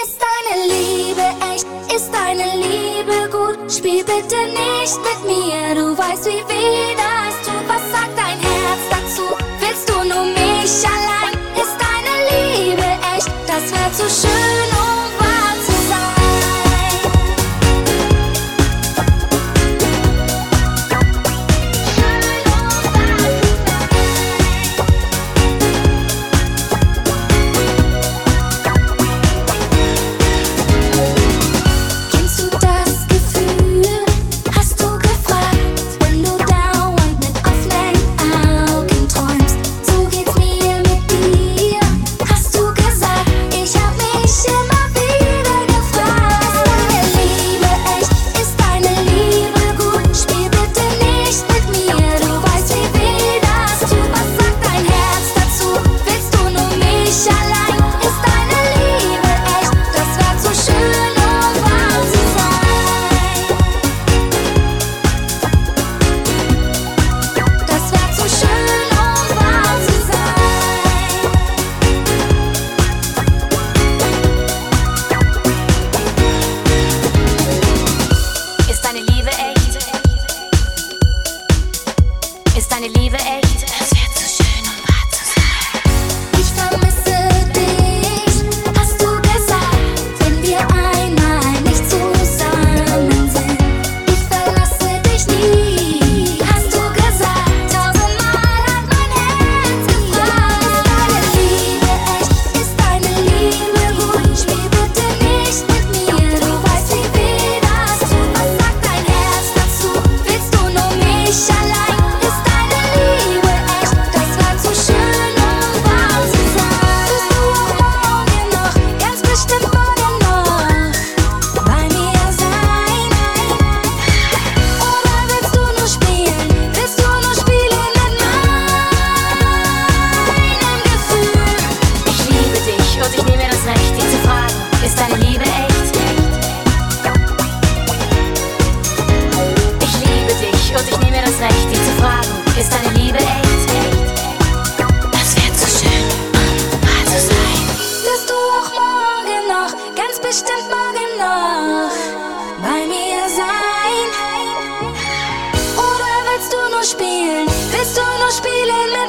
Ist deine Liebe echt? Ist deine Liebe gut? Spiel bitte nicht mit mir, du weißt, wie weh das tut. Was sagt dein Herz dazu? Willst du nur mich allein? Ist deine Liebe echt? Das wär zu schön, um wahr zu sein. Schön, um wahr zu sein. Kennst du das Gefühl? Hast du gefragt, wenn du dauernd mit offenen Augen träumst? So geht's mir mit dir. Hast du gesagt, ich hab mich immer wieder gefragt. Ist deine Liebe echt? Ist deine Liebe gut? Spiel bitte nicht mit mir, du weißt, wie weh das tut. Was sagt dein Herz dazu? Willst du nur mich allein? Ist deine Liebe echt? Das wär zu schön, um wahr zu sein. Das wär zu schön, um wahr zu sein. Ist deine Liebe echt? Ist deine Liebe echt? Das wäre zu schön, um wahr zu sein. Ich vermisse dich, hast du gesagt, wenn wir einmal nicht zusammen sind. Ich verlasse dich nie, hast du gesagt, tausendmal hat mein Herz gefragt. Ist deine Liebe echt? Ist deine Liebe gut? Spiel bitte nicht mit mir, du weißt, wie weh das tut. Was sagt dein Herz dazu? Willst du nur mich allein? Ist deine Liebe echt? Das wär zu schön, um wahr zu sein. Bist du auch morgen noch, ganz bestimmt morgen noch bei mir sein? Oder willst du nur spielen? Willst du nur spielen mit meinem Gefühl? Ich liebe dich und ich nehme mir das Recht, dich zu fragen. Ist deine Liebe echt? Ich liebe dich und ich nehme mir das Recht, dich zu fragen. Ist deine Liebe echt? Das wäre zu schön, um wahr zu sein. Wirst du auch morgen noch, ganz bestimmt morgen noch bei mir sein? Oder willst du nur spielen? Willst du nur spielen mit